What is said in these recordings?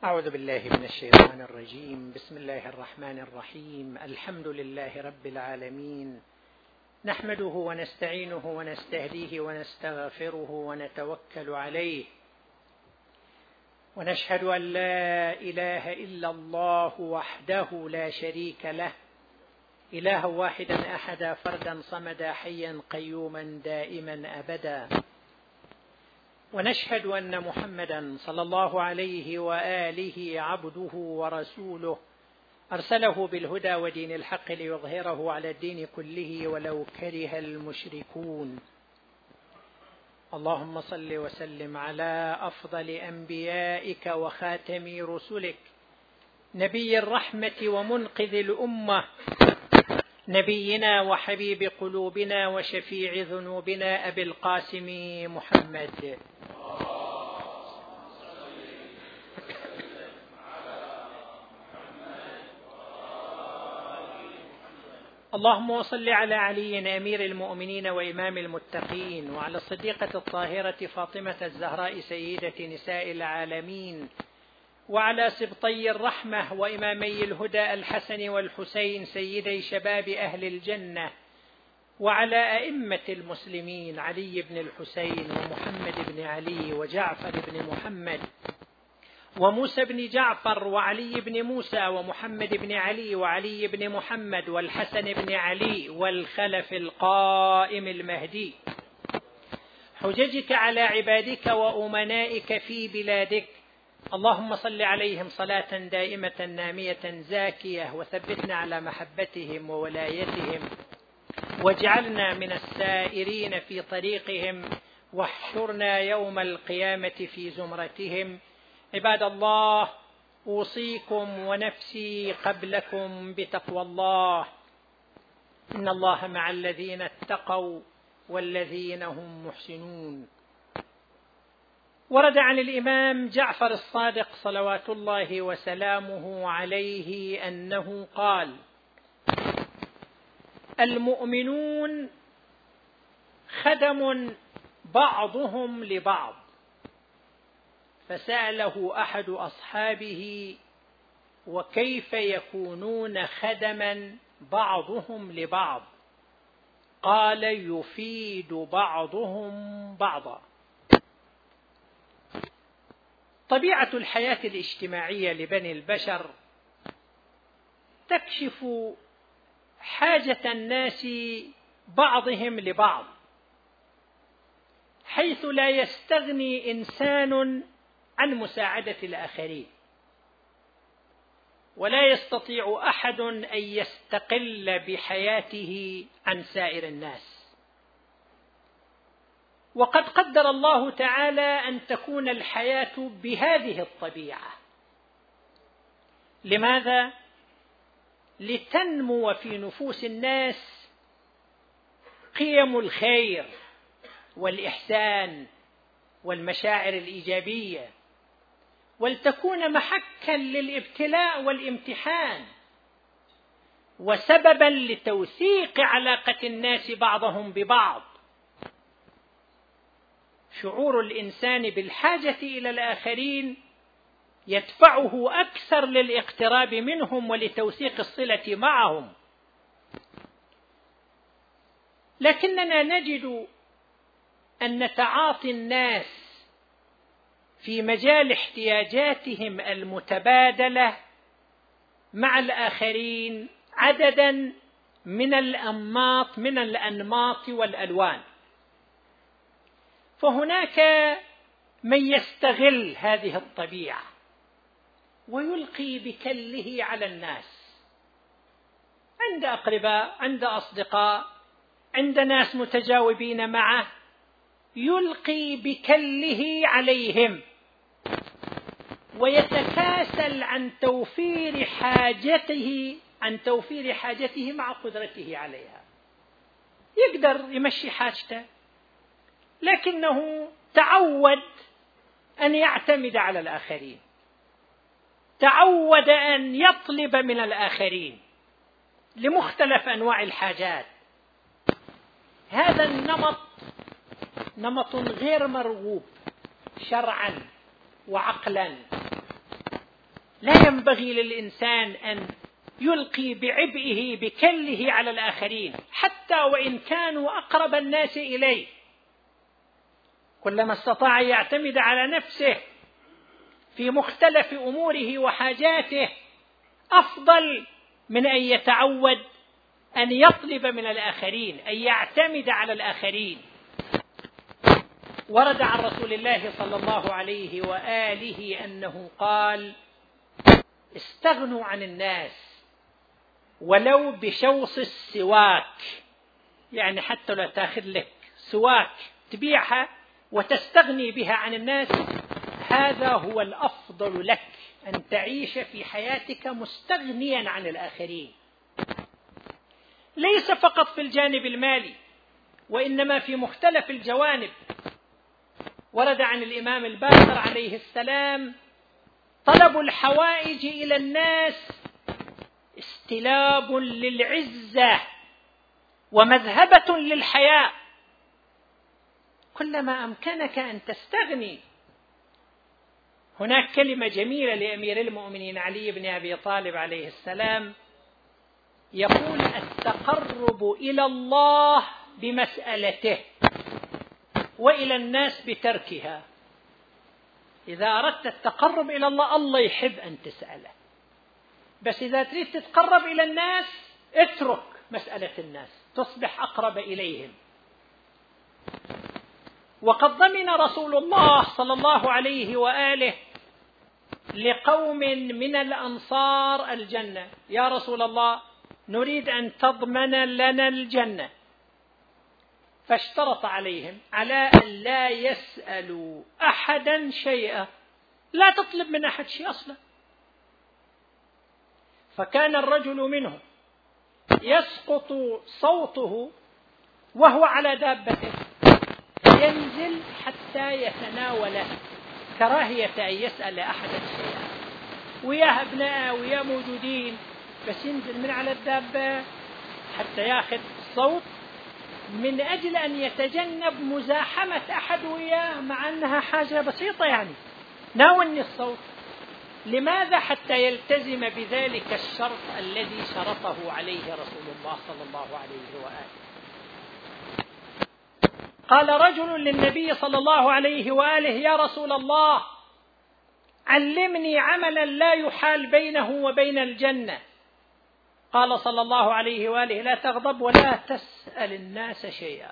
أعوذ بالله من الشيطان الرجيم. بسم الله الرحمن الرحيم. الحمد لله رب العالمين، نحمده ونستعينه ونستهديه ونستغفره ونتوكل عليه، ونشهد أن لا إله إلا الله وحده لا شريك له، إله واحدا أحدا فردا صمدا حيا قيوما دائما أبدا، ونشهد أن محمدا صلى الله عليه وآله عبده ورسوله، أرسله بالهدى ودين الحق ليظهره على الدين كله ولو كره المشركون. اللهم صل وسلم على أفضل أنبيائك وخاتم رسلك، نبي الرحمة ومنقذ الأمة، نبينا وحبيب قلوبنا وشفيع ذنوبنا أبي القاسم محمد. اللهم صل على علي أمير المؤمنين وإمام المتقين، وعلى الصديقة الطاهرة فاطمة الزهراء سيدة نساء العالمين، وعلى سبطي الرحمة وإمامي الهدى الحسن والحسين سيدي شباب أهل الجنة، وعلى أئمة المسلمين علي بن الحسين ومحمد بن علي وجعفر بن محمد وموسى بن جعفر وعلي بن موسى ومحمد بن علي وعلي بن محمد والحسن بن علي والخلف القائم المهدي، حججك على عبادك وأمنائك في بلادك. اللهم صل عليهم صلاة دائمة نامية زاكية، وثبتنا على محبتهم وولايتهم، واجعلنا من السائرين في طريقهم، واحشرنا يوم القيامة في زمرتهم. عباد الله، أوصيكم ونفسي قبلكم بتقوى الله، إن الله مع الذين اتقوا والذين هم محسنون. ورد عن الإمام جعفر الصادق صلوات الله وسلامه عليه أنه قال: المؤمنون خدم بعضهم لبعض. فسأله أحد أصحابه: وكيف يكونون خدما بعضهم لبعض؟ قال: يفيد بعضهم بعضا. طبيعة الحياة الاجتماعية لبني البشر تكشف حاجة الناس بعضهم لبعض، حيث لا يستغني إنسان عن مساعدة الآخرين، ولا يستطيع أحد أن يستقل بحياته عن سائر الناس. وقد قدر الله تعالى أن تكون الحياة بهذه الطبيعة. لماذا؟ لتنمو في نفوس الناس قيم الخير والإحسان والمشاعر الإيجابية، ولتكون محكا للابتلاء والامتحان، وسببا لتوثيق علاقة الناس بعضهم ببعض. شعور الإنسان بالحاجة إلى الآخرين يدفعه أكثر للاقتراب منهم ولتوثيق الصلة معهم. لكننا نجد أن تعاطي الناس في مجال احتياجاتهم المتبادلة مع الآخرين عددا من الأنماط والألوان. فهناك من يستغل هذه الطبيعة ويلقي بكله على الناس، عند أقرباء، عند أصدقاء، عند ناس متجاوبين معه، يلقي بكله عليهم، ويتكاسل عن توفير حاجته مع قدرته عليها. يقدر يمشي حاجته، لكنه تعود أن يعتمد على الآخرين، تعود أن يطلب من الآخرين لمختلف أنواع الحاجات. هذا النمط نمط غير مرغوب شرعا وعقلا، لا ينبغي للإنسان أن يلقي بعبئه بكله على الآخرين حتى وإن كانوا أقرب الناس إليه. كلما استطاع أن يعتمد على نفسه في مختلف أموره وحاجاته أفضل من أن يتعود أن يطلب من الآخرين، أن يعتمد على الآخرين. ورد عن رسول الله صلى الله عليه وآله أنه قال: استغنوا عن الناس ولو بشوص السواك، يعني حتى لو تأخذ لك سواك تبيعها وتستغني بها عن الناس، هذا هو الأفضل لك، أن تعيش في حياتك مستغنيا عن الآخرين، ليس فقط في الجانب المالي وإنما في مختلف الجوانب. ورد عن الإمام الباقر عليه السلام: طلب الحوائج إلى الناس استلاب للعزة ومذهبة للحياء. كلما أمكنك أن تستغني. هناك كلمة جميلة لأمير المؤمنين علي بن أبي طالب عليه السلام، يقول: التقرب إلى الله بمسألته وإلى الناس بتركها. إذا أردت التقرب إلى الله، الله يحب أن تسأله، بس إذا تريد تتقرب إلى الناس اترك مسألة الناس، تصبح أقرب إليهم. وقد ضمن رسول الله صلى الله عليه وآله لقوم من الأنصار الجنة: يا رسول الله، نريد أن تضمن لنا الجنة. فاشترط عليهم على أن لا يسألوا أحدا شيئا، لا تطلب من أحد شيء أصلا. فكان الرجل منهم يسقط صوته وهو على دابته، ينزل حتى يتناوله كراهية أن يسأل أحدا شيئا، ويا أبناء ويا موجودين، بس ينزل من على الدابة حتى يأخذ الصوت من أجل أن يتجنب مزاحمة أحد وياه، مع أنها حاجة بسيطة، يعني ناولني الصوت. لماذا؟ حتى يلتزم بذلك الشرط الذي شرطه عليه رسول الله صلى الله عليه وآله. قال رجل للنبي صلى الله عليه وآله: يا رسول الله، علمني عملا لا يحال بينه وبين الجنة. قال صلى الله عليه وآله: لا تغضب ولا تسأل الناس شيئا.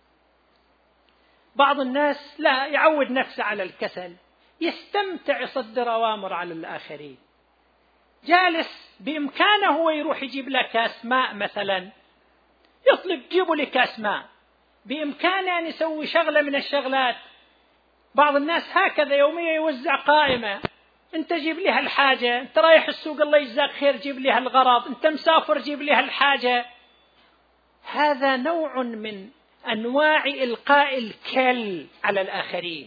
بعض الناس لا يعود نفسه على الكسل، يستمتع يصدر أوامر على الآخرين، جالس بإمكانه هو يروح يجيب له كاس ماء مثلا، يطلب جيبوا لي كاس ماء، بإمكانه أن يسوي شغلة من الشغلات. بعض الناس هكذا يوميا يوزع قائمة: أنت جيب لي هالحاجة، أنت رايح السوق الله يجزاك خير جيب لي هالغرض، أنت مسافر جيب لي هالحاجة. هذا نوع من أنواع إلقاء الكل على الآخرين.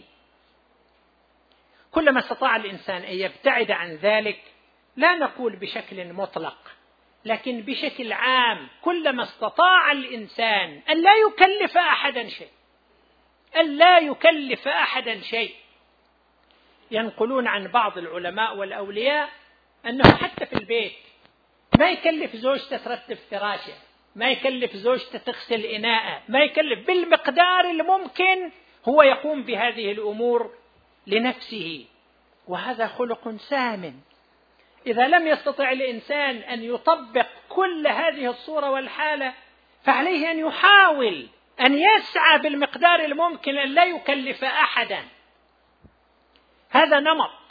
كلما استطاع الإنسان أن يبتعد عن ذلك، لا نقول بشكل مطلق لكن بشكل عام، كلما استطاع الإنسان أن لا يكلف أحدا شيء، أن لا يكلف أحدا شيء. ينقلون عن بعض العلماء والأولياء أنه حتى في البيت ما يكلف زوجته ترتب فراشه، ما يكلف زوجته تغسل إناءه، ما يكلف، بالمقدار الممكن هو يقوم بهذه الأمور لنفسه، وهذا خلق سامٍ. إذا لم يستطع الإنسان أن يطبق كل هذه الصورة والحالة، فعليه أن يحاول أن يسعى بالمقدار الممكن أن لا يكلف أحدا. هذا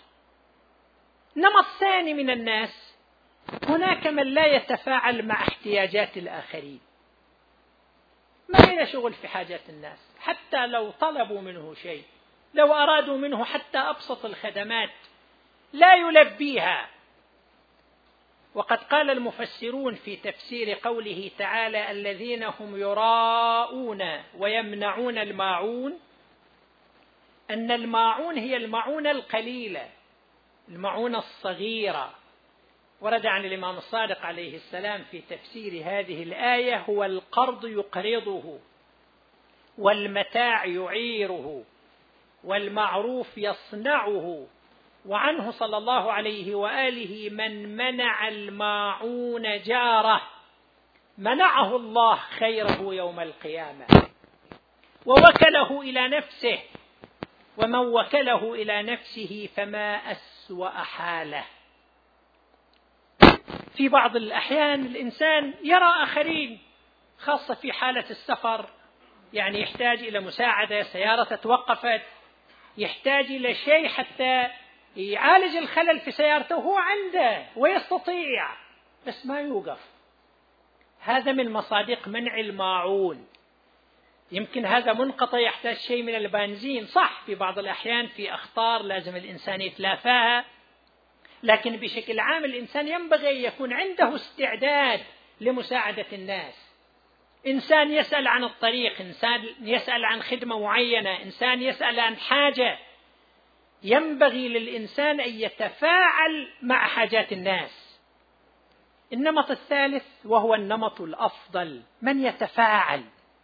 نمط ثاني من الناس. هناك من لا يتفاعل مع احتياجات الآخرين، ما له شغل في حاجات الناس، حتى لو طلبوا منه شيء، لو أرادوا منه حتى أبسط الخدمات لا يلبيها. وقد قال المفسرون في تفسير قوله تعالى: الذين هم يراءون ويمنعون الماعون، أن الماعون هي المعونة القليلة، المعونة الصغيرة. ورد عن الإمام الصادق عليه السلام في تفسير هذه الآية: هو القرض يقرضه، والمتاع يعيره، والمعروف يصنعه، وعنه صلى الله عليه وآله: من منع الماعون جاره منعه الله خيره يوم القيامة، ووكله إلى نفسه، ومن وكله إلى نفسه فما أسوأ حاله. في بعض الأحيان الإنسان يرى آخرين، خاصة في حالة السفر، يعني يحتاج إلى مساعدة، سيارة توقفت، يحتاج إلى شيء حتى يعالج الخلل في سيارته، هو عنده ويستطيع بس ما يوقف. هذا من مصادق منع الماعون. يمكن هذا منقطع، يحتاج شيء من البنزين، صح، في بعض الأحيان في أخطار لازم الإنسان يتلافاها، لكن بشكل عام الإنسان ينبغي أن يكون عنده استعداد لمساعدة الناس. إنسان يسأل عن الطريق، إنسان يسأل عن خدمة معينة، إنسان يسأل عن حاجة، ينبغي للإنسان أن يتفاعل مع حاجات الناس. النمط الثالث وهو النمط الأفضل: من يتفاعل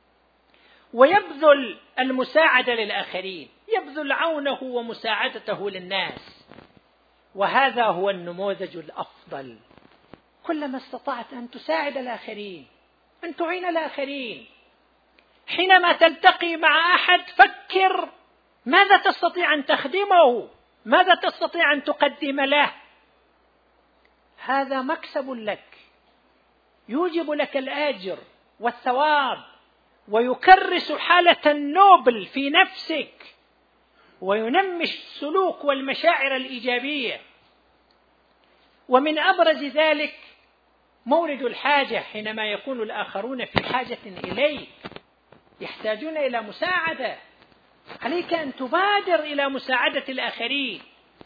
ويبذل المساعدة للآخرين، يبذل عونه ومساعدته للناس، وهذا هو النموذج الأفضل. كلما استطعت أن تساعد الآخرين، أن تعين الآخرين. حينما تلتقي مع أحد فكر ماذا تستطيع أن تخدمه، ماذا تستطيع أن تقدم له. هذا مكسب لك، يوجب لك الأجر والثواب، ويكرس حالة النوبل في نفسك، وينمي السلوك والمشاعر الإيجابية. ومن أبرز ذلك مورد الحاجة، حينما يكون الآخرون في حاجة إليك، يحتاجون إلى مساعدة، عليك أن تبادر إلى مساعدة الآخرين.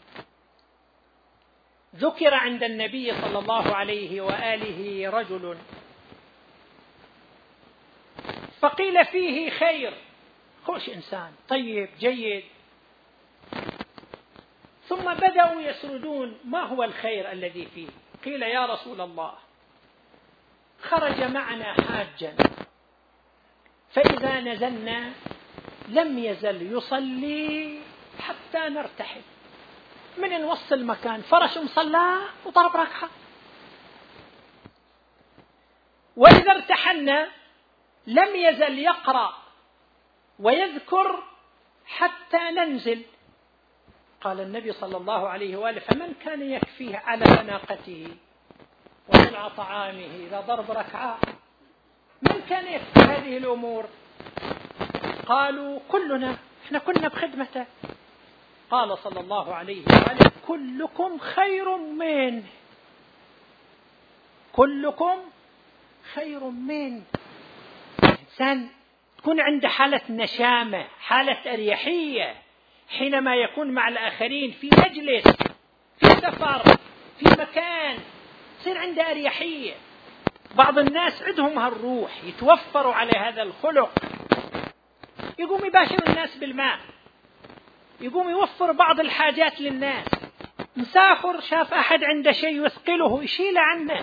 ذكر عند النبي صلى الله عليه وآله رجل فقيل فيه خير، خوش إنسان طيب جيد، ثم بدأوا يسردون ما هو الخير الذي فيه. قيل: يا رسول الله، خرج معنا حاجا، فإذا نزلنا لم يزل يصلي حتى نرتحل، من نوصل مكان فرش مصلاه وضرب ركعة، وإذا ارتحلنا لم يزل يقرأ ويذكر حتى ننزل. قال النبي صلى الله عليه وآله: فمن كان يكفيه على ناقته ومنع طعامه إذا ضرب ركعة؟ من كان يكفي هذه الأمور؟ قالوا: كلنا، احنا كنا بخدمته. قال صلى الله عليه وآله: كلكم خير منه، كلكم خير منه. الإنسان تكون عنده حالة نشامة، حالة أريحية، حينما يكون مع الآخرين في مجلس، في سفر، في مكان، تصير عنده أريحية. بعض الناس عندهم هالروح، يتوفروا على هذا الخلق، يقوم يباشر الناس بالماء، يقوم يوفر بعض الحاجات للناس. مسافر شاف أحد عنده شيء يثقله يشيله عنه،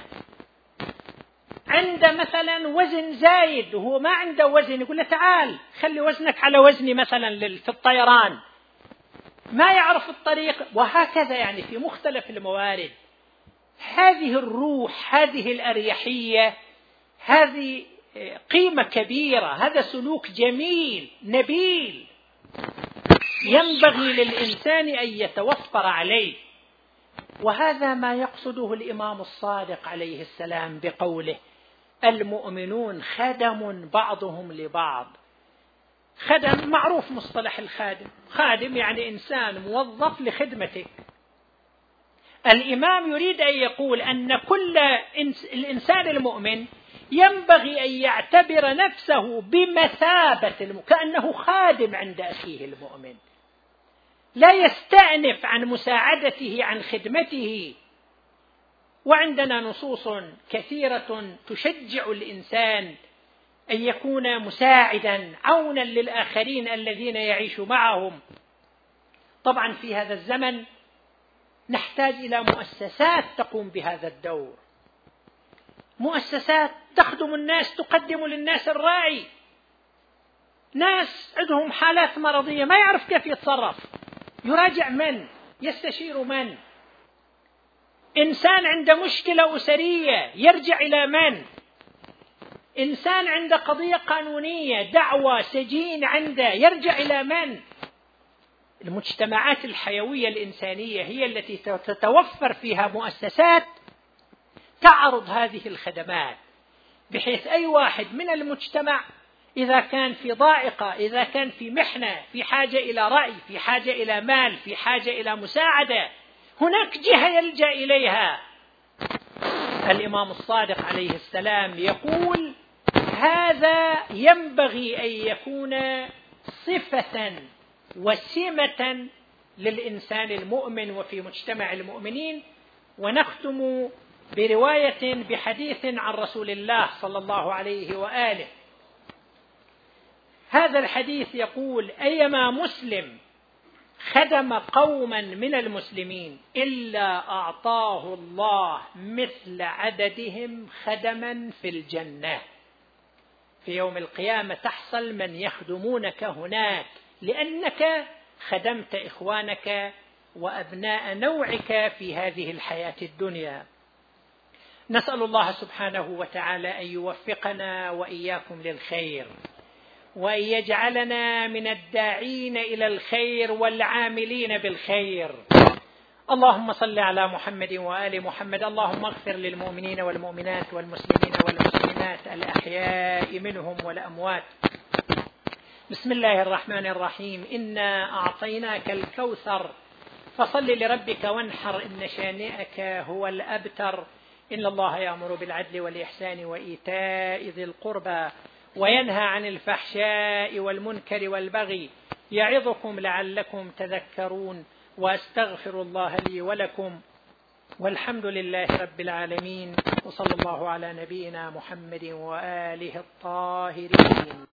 عنده مثلا وزن زايد وهو ما عنده وزن، يقول له: تعال خلي وزنك على وزني مثلا في الطيران، ما يعرف الطريق، وهكذا. يعني في مختلف الموارد هذه الروح، هذه الأريحية، هذه قيمة كبيرة، هذا سلوك جميل نبيل ينبغي للإنسان أن يتوفر عليه. وهذا ما يقصده الإمام الصادق عليه السلام بقوله: المؤمنون خدم بعضهم لبعض. خدم معروف، مصطلح الخادم، خادم يعني إنسان موظف لخدمتك. الإمام يريد أن يقول أن كل الإنسان المؤمن ينبغي أن يعتبر نفسه بمثابة كأنه خادم عند أخيه المؤمن، لا يستأنف عن مساعدته، عن خدمته. وعندنا نصوص كثيرة تشجع الإنسان أن يكون مساعدا، عونا للآخرين الذين يعيش معهم. طبعا في هذا الزمن نحتاج إلى مؤسسات تقوم بهذا الدور، مؤسسات تخدم الناس، تقدم للناس الراعي. ناس عندهم حالات مرضية ما يعرف كيف يتصرف، يراجع من؟ يستشير من؟ إنسان عند مشكلة أسرية يرجع إلى من؟ إنسان عند قضية قانونية، دعوة، سجين عنده، يرجع إلى من؟ المجتمعات الحيوية الإنسانية هي التي تتوفر فيها مؤسسات تعرض هذه الخدمات، بحيث أي واحد من المجتمع إذا كان في ضائقة، إذا كان في محنة، في حاجة إلى رأي، في حاجة إلى مال، في حاجة إلى مساعدة، هناك جهة يلجأ إليها. الإمام الصادق عليه السلام يقول: هذا ينبغي أن يكون صفة وسمة للإنسان المؤمن وفي مجتمع المؤمنين. ونختم برواية بحديث عن رسول الله صلى الله عليه وآله. هذا الحديث يقول: أيما مسلم خدم قوما من المسلمين إلا أعطاه الله مثل عددهم خدما في الجنة. في يوم القيامة تحصل من يخدمونك هناك لأنك خدمت إخوانك وأبناء نوعك في هذه الحياة الدنيا. نسأل الله سبحانه وتعالى أن يوفقنا وإياكم للخير، وأن يجعلنا من الداعين إلى الخير والعاملين بالخير. اللهم صل على محمد وآل محمد. اللهم اغفر للمؤمنين والمؤمنات والمسلمين والمسلمات الأحياء منهم والأموات. بسم الله الرحمن الرحيم. إنا أعطيناك الكوثر فصل لربك وانحر إن شانئك هو الأبتر. إن الله يأمر بالعدل والإحسان وإيتاء ذي القربى وينهى عن الفحشاء والمنكر والبغي يعظكم لعلكم تذكرون. وأستغفر الله لي ولكم، والحمد لله رب العالمين، وصلى الله على نبينا محمد وآله الطاهرين.